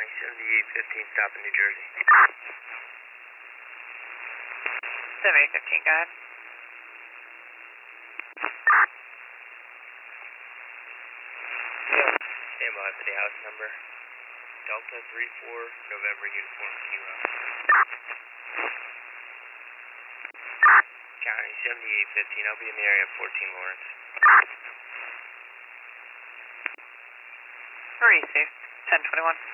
County 7815, stop in New Jersey. 7815, go ahead. Stand by for the house number. Delta 34, November Uniform Kilo. County 7815, I'll be in the area of 14 Lawrence. Receive, 1021.